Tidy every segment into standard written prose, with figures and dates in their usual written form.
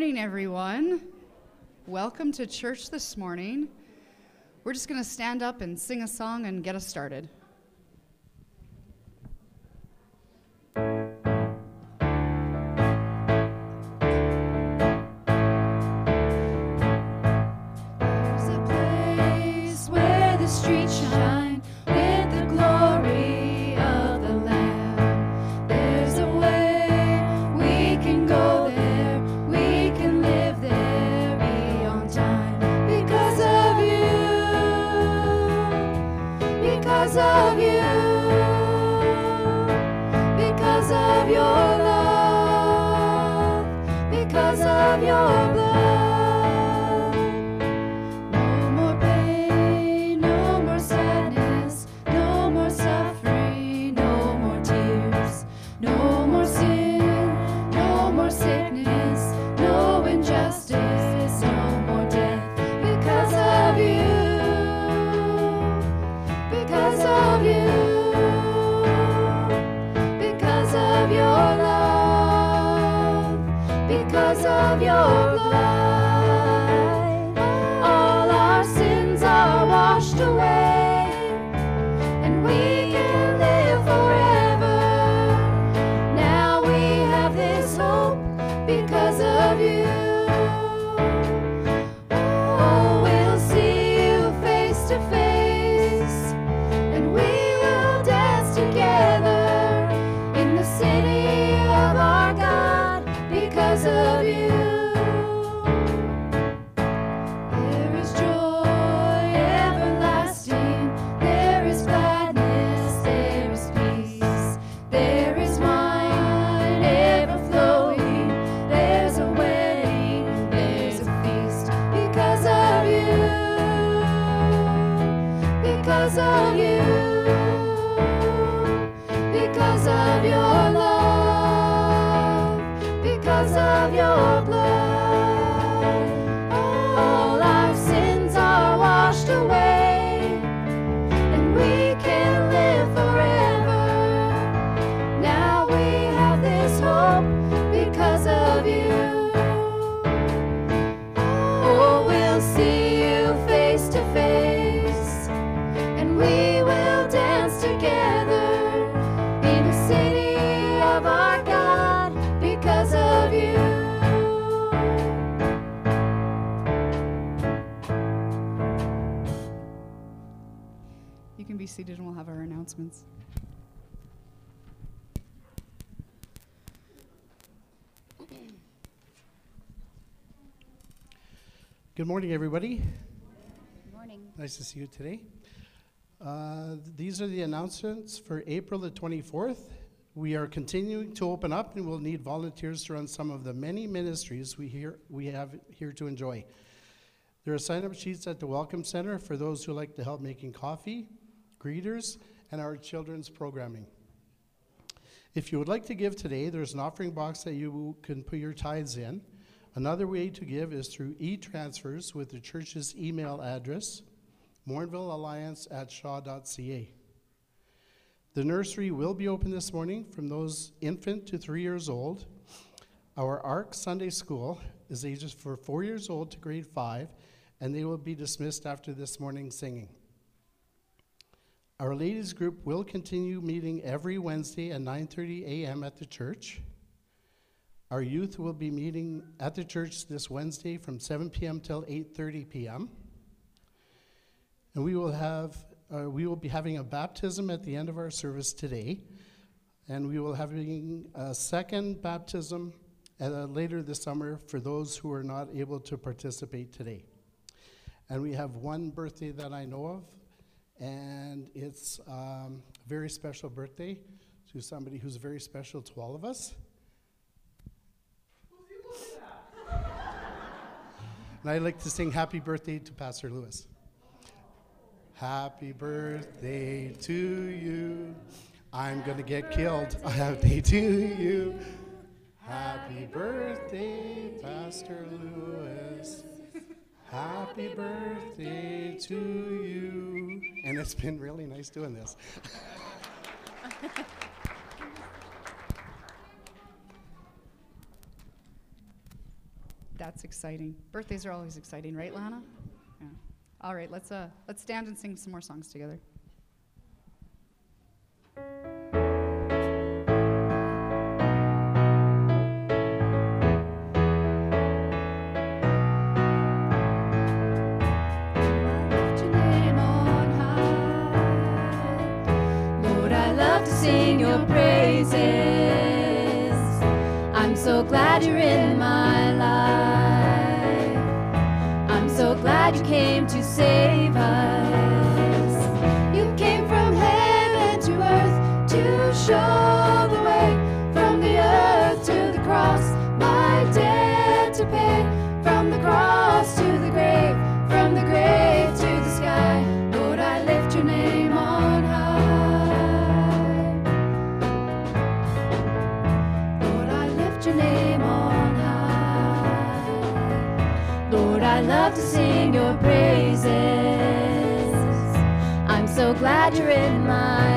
morning, everyone. Welcome to church this morning. We're just going to stand up and sing a song and get us started. There's a place where the streets shine with the glory of the Lamb. There's a way we can go there, we can live there beyond time. Because of you, because of your love, because of your blood. No more pain, no more sadness, no more suffering, no more tears, no more sin, no more sickness, no injustice, no more death. Because of you, because of you, because of your love, because of your blood. All our sins are washed away, and we can live forever. Now we have this hope because of you. Oh, we'll see you face to face, and we will dance together in the city of our God because of you. There is joy everlasting, there is gladness, there is peace, there is wine ever flowing, there's a wedding, there's a feast because of you, because of you, because of your love, because of your blood. All our sins are washed away, and we can live forever. Now we have this hope because of you. Oh, we'll see you face to face, and we will dance together in the city of our God because of you. You can be seated and we'll have our announcements. Good morning, everybody. Good morning. Nice to see you today. These are the announcements for April the 24th. We are continuing to open up, and we'll need volunteers to run some of the many ministries we have here to enjoy. There are sign-up sheets at the Welcome Center for those who like to help making coffee, greeters, and our children's programming. If you would like to give today, there's an offering box that you can put your tithes in. Another way to give is through e-transfers with the church's email address, morinvillealliance@shaw.ca. The nursery will be open this morning from those infant to 3 years old. Our ARC Sunday School is ages for 4 years old to grade 5, and they will be dismissed after this morning's singing. Our ladies group will continue meeting every Wednesday at 9:30 a.m. at the church. Our youth will be meeting at the church this Wednesday from 7 p.m. till 8:30 p.m. And we will be having a baptism at the end of our service today, and we will having a second baptism later this summer for those who are not able to participate today. And we have one birthday that I know of, and it's a very special birthday to somebody who's very special to all of us. And I'd like to sing happy birthday to Pastor Lewis. Happy birthday to you. I'm going to get killed. Happy to you. Happy birthday, Pastor Lewis. Happy birthday to you. And it's been really nice doing this. That's exciting. Birthdays are always exciting, right, Lana? Yeah. All right, let's stand and sing some more songs together. Sing your praises. I'm so glad you're in my life. I'm so glad you came to save us. You came from heaven to earth to show the way, from the earth to the cross, my debt to pay, from the cross to the grave, from the grave to the sky. Lord, I lift your name on high. Your name on high. Lord, I love to sing your praises. I'm so glad you're in my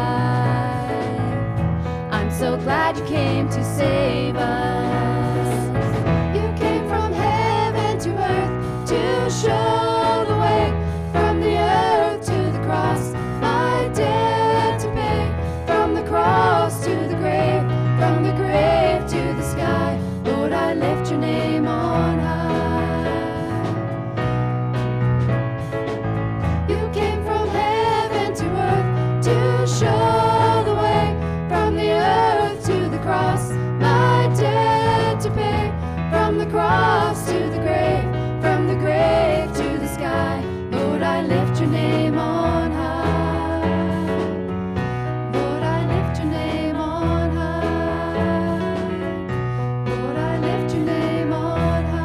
life. I'm so glad you came to save us. You came from heaven to earth to show the way, from the earth to the cross, my debt to pay, from the cross to the grave, from the grave to the sky. Lord, I lift your name on high. You came from heaven to earth to show the way, from the earth to the cross, my debt to pay, from the cross to the grave, from the grave to the sky. Lord, I lift your name on high. Lord, I lift your name on high. Lord, I lift your name on high.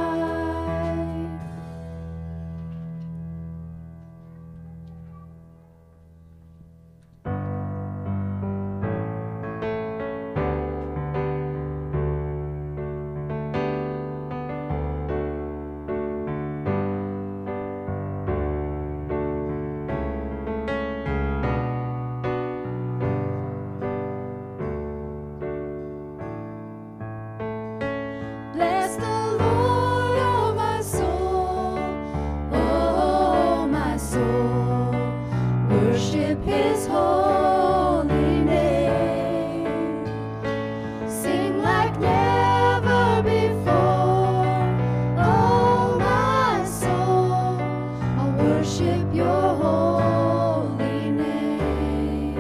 Bless the Lord, oh my soul, oh my soul, worship his holy name. Sing like never before, oh my soul, I'll worship your holy name.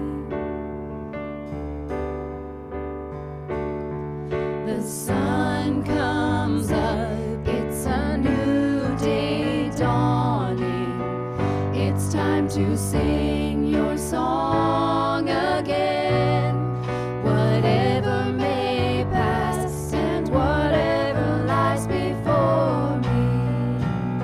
The sun comes up, it's a new day dawning. It's time to sing your song again. Whatever may pass and whatever lies before me,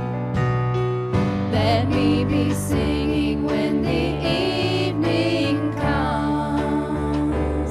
let me be singing when the evening comes.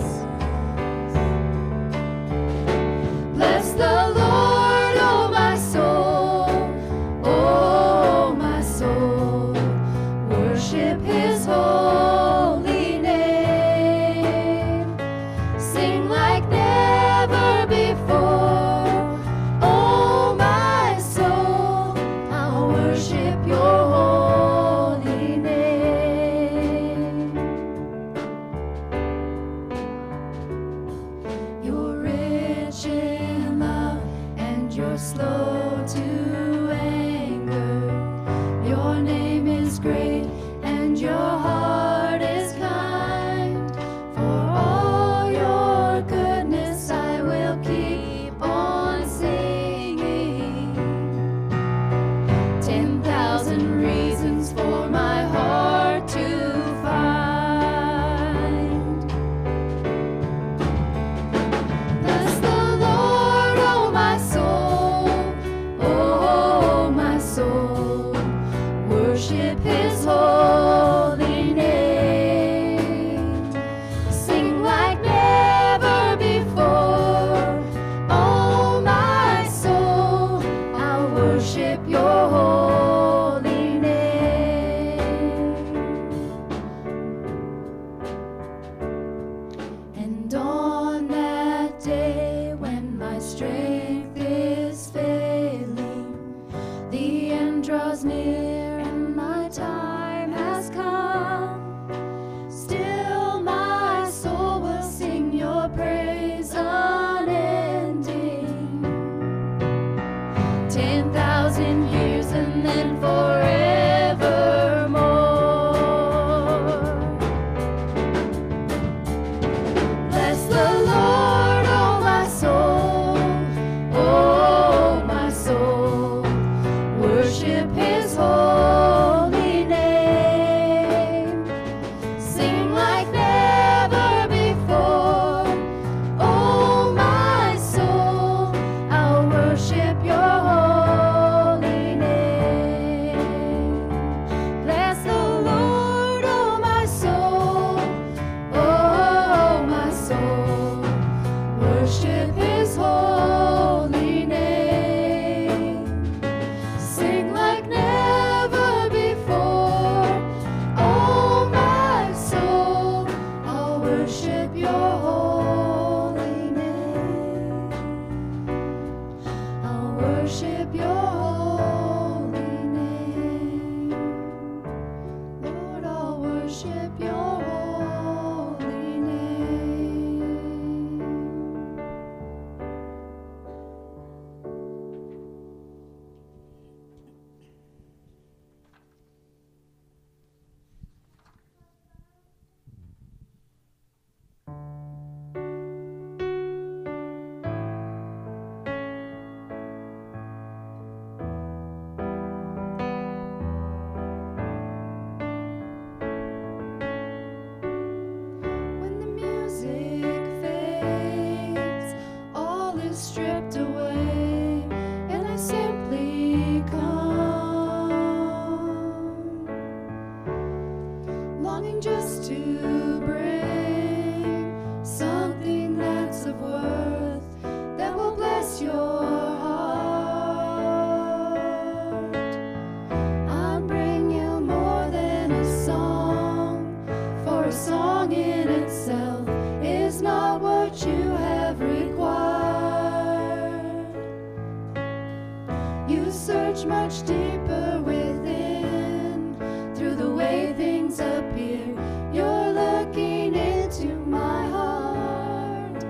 Bless the Lord, oh my soul, oh my soul, worship his holy name. Sing like never before, oh my soul, I'll worship your holy name. You're rich in love and you're slow to anger. Your name is great and your heart is kind. For all your goodness I will keep on singing. 10,000 reasons for my heart to find. Bless the Lord, oh my soul, oh You search much deeper within. Through the way things appear, you're looking into my heart.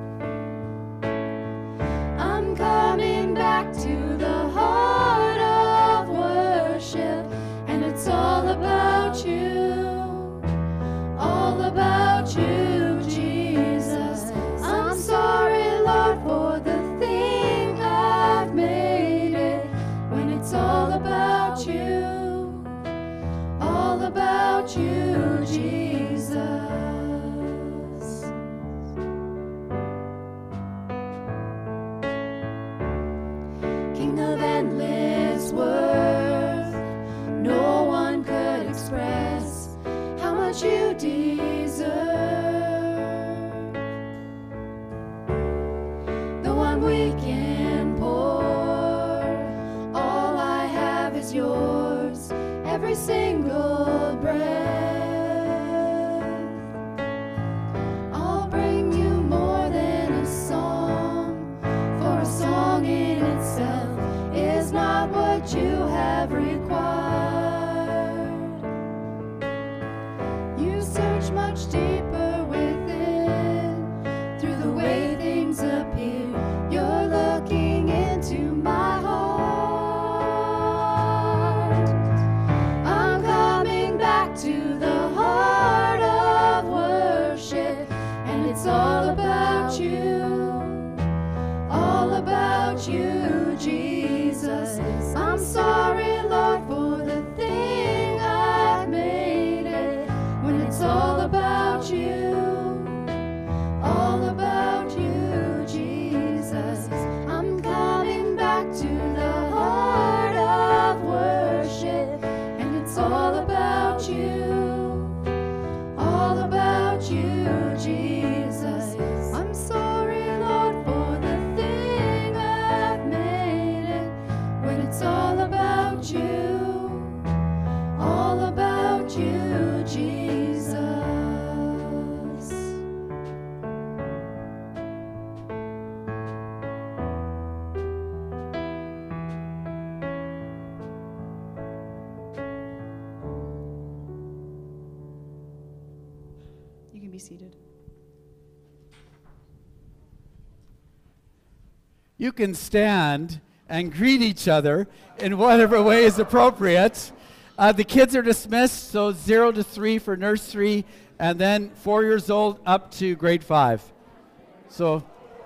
I'm coming back to the heart of worship, and it's all about you, all about you, Jesus. I'm sorry, Lord, for the thing I've made it, when it's all about you, all about you, Jesus. King of endless worth, no one could express how much you deserve. Though I'm weak and poor, all I have is yours, every single breath. I'll bring you more than a song, for a song in itself is not what you have required. You search much deeper within. Through the way things appear, you're looking into my heart. I'm coming back to the heart of worship, and it's all about you, Jesus. I'm sorry, Lord, for the thing I've made it, when it's all about you, Jesus. I'm coming back to the heart of worship, and it's all about you, Jesus. I'm sorry, Lord, for the thing I've made it, when it's all about you, Jesus. You can be seated. You can stand and greet each other in whatever way is appropriate. The kids are dismissed, so 0 to 3 for nursery, and then 4 years old up to grade 5. So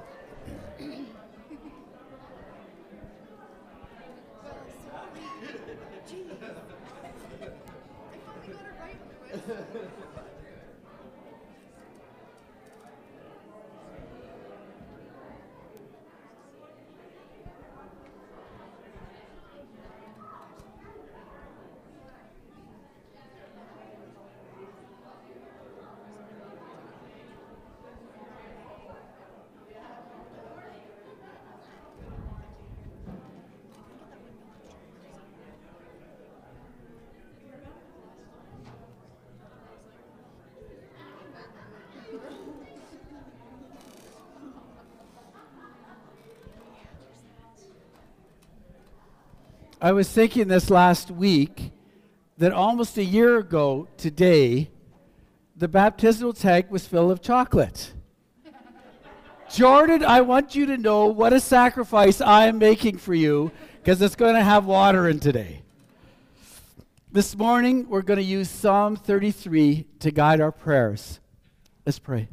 I was thinking this last week that almost a year ago today, the baptismal tank was full of chocolate. Jordan, I want you to know what a sacrifice I am making for you, because it's going to have water in today. This morning, we're going to use Psalm 33 to guide our prayers. Let's pray.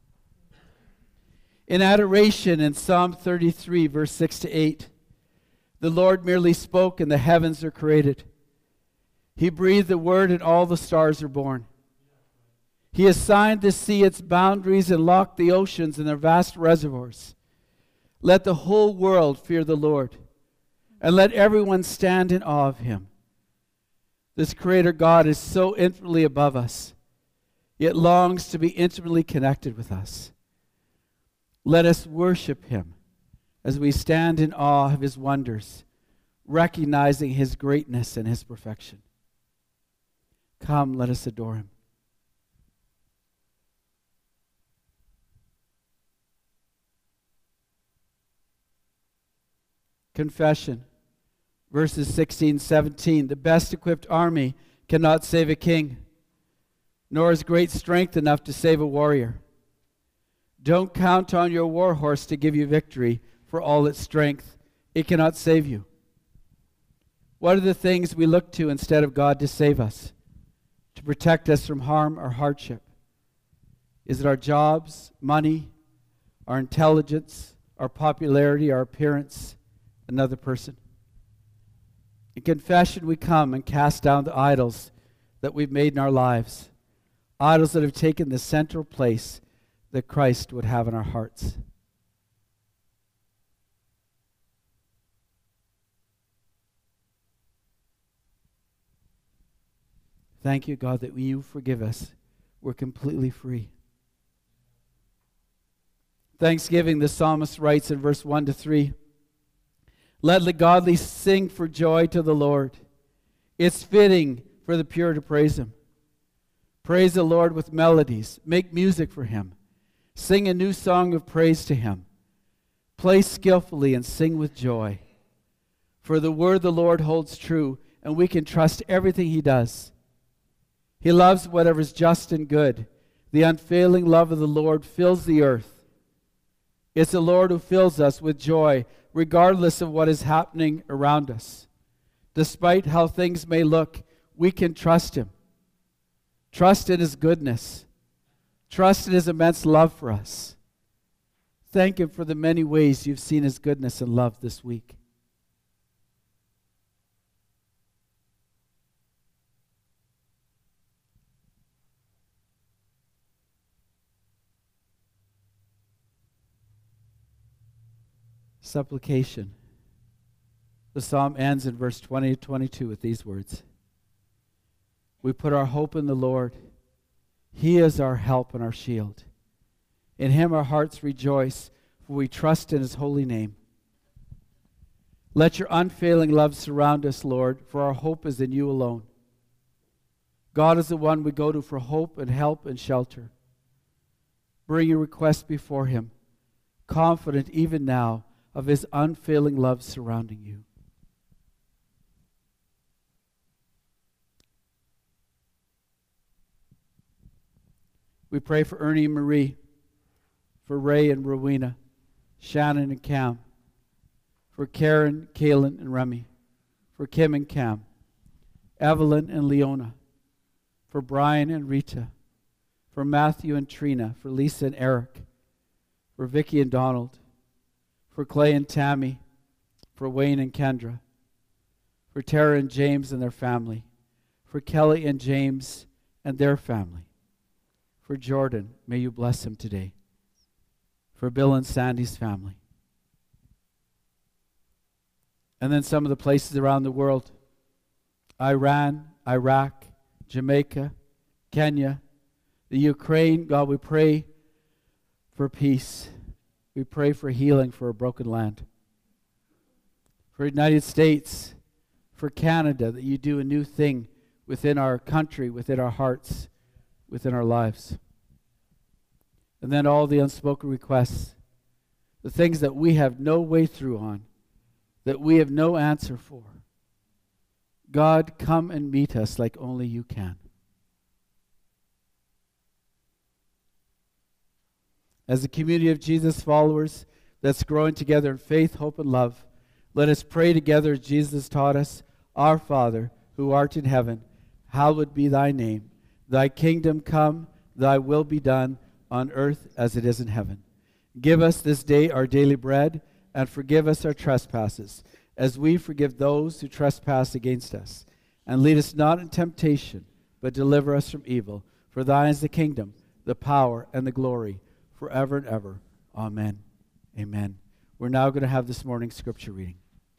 In adoration in Psalm 33, verse 6 to 8, the Lord merely spoke and the heavens are created. He breathed the word and all the stars are born. He assigned the sea its boundaries and locked the oceans in their vast reservoirs. Let the whole world fear the Lord, and let everyone stand in awe of him. This Creator God is so infinitely above us, yet longs to be intimately connected with us. Let us worship him as we stand in awe of his wonders, recognizing his greatness and his perfection. Come, let us adore him. Confession. Verses 16, 17. The best equipped army cannot save a king, nor is great strength enough to save a warrior. Don't count on your war horse to give you victory. For all its strength, it cannot save you. What are the things we look to instead of God to save us, to protect us from harm or hardship? Is it our jobs, money, our intelligence, our popularity, our appearance, another person? In confession, we come and cast down the idols that we've made in our lives, idols that have taken the central place that Christ would have in our hearts. Thank you, God, that when you forgive us, we're completely free. Thanksgiving, the psalmist writes in verse 1 to 3, let the godly sing for joy to the Lord. It's fitting for the pure to praise him. Praise the Lord with melodies. Make music for him. Sing a new song of praise to him. Play skillfully and sing with joy. For the word of the Lord holds true, and we can trust everything he does. He loves whatever is just and good. The unfailing love of the Lord fills the earth. It's the Lord who fills us with joy, regardless of what is happening around us. Despite how things may look, we can trust him. Trust in his goodness. Trust in his immense love for us. Thank him for the many ways you've seen his goodness and love this week. Supplication. The psalm ends in verse 20 to 22 with these words. We put our hope in the Lord. He is our help and our shield. In him our hearts rejoice, for we trust in his holy name. Let your unfailing love surround us, Lord, for our hope is in you alone. God is the one we go to for hope and help and shelter. Bring your request before him, confident even now of his unfailing love surrounding you. We pray for Ernie and Marie, for Ray and Rowena, Shannon and Cam, for Karen, Kaylin, and Remy, for Kim and Cam, Evelyn and Leona, for Brian and Rita, for Matthew and Trina, for Lisa and Eric, for Vicky and Donald, for Clay and Tammy, for Wayne and Kendra, for Tara and James and their family, for Kelly and James and their family, for Jordan, may you bless him today, for Bill and Sandy's family. And then some of the places around the world, Iran, Iraq, Jamaica, Kenya, the Ukraine. God, we pray for peace. We pray for healing for a broken land. For the United States, for Canada, that you do a new thing within our country, within our hearts, within our lives. And then all the unspoken requests, the things that we have no way through on, that we have no answer for. God, come and meet us like only you can. As a community of Jesus followers that's growing together in faith, hope, and love, let us pray together as Jesus taught us. Our Father, who art in heaven, hallowed be thy name. Thy kingdom come, thy will be done on earth as it is in heaven. Give us this day our daily bread, and forgive us our trespasses, as we forgive those who trespass against us. And lead us not in temptation, but deliver us from evil. For thine is the kingdom, the power, and the glory, forever and ever. Amen. Amen. We're now going to have this morning's scripture reading.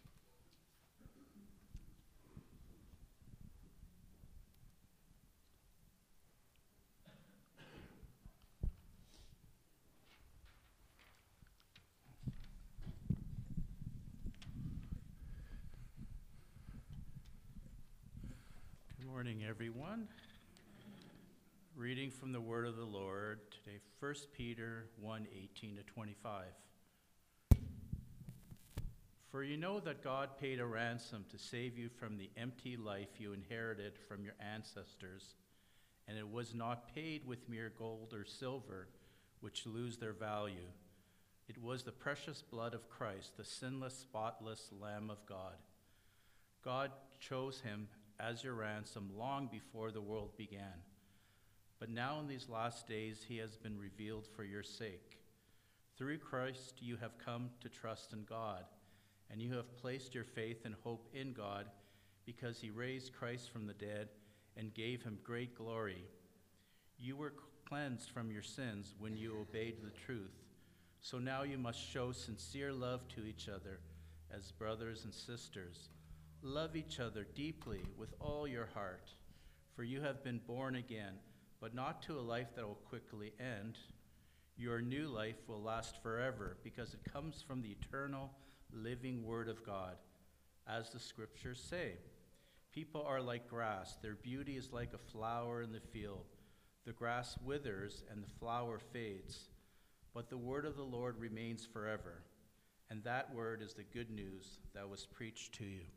Good morning, everyone. Reading from the word of the Lord today, 1 Peter 1:18 to 25. For you know that God paid a ransom to save you from the empty life you inherited from your ancestors, and it was not paid with mere gold or silver, which lose their value. It was the precious blood of Christ, the sinless, spotless Lamb of God. God chose him as your ransom long before the world began. But now in these last days he has been revealed for your sake. Through Christ you have come to trust in God, and you have placed your faith and hope in God because he raised Christ from the dead and gave him great glory. You were cleansed from your sins when you obeyed the truth. So now you must show sincere love to each other as brothers and sisters. Love each other deeply with all your heart, for you have been born again, but not to a life that will quickly end. Your new life will last forever because it comes from the eternal, living Word of God. As the scriptures say, people are like grass. Their beauty is like a flower in the field. The grass withers and the flower fades, but the word of the Lord remains forever. And that word is the good news that was preached to you.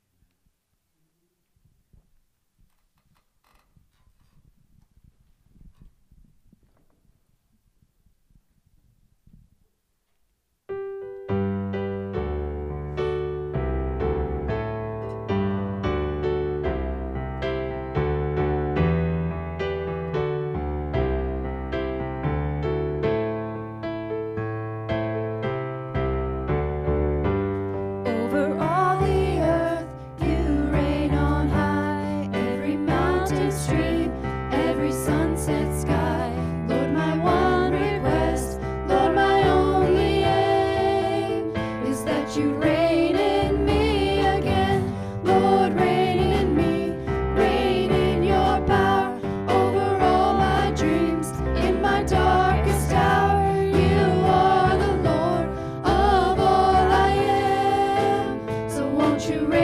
Over all the earth, you reign on high. Every mountain stream, every sunset sky. Lord, my one request, Lord, my only aim is that you reign in me again. Lord, reign in me, reign in your power over all my dreams. In my darkest hour, you are the Lord of all I am. So won't you reign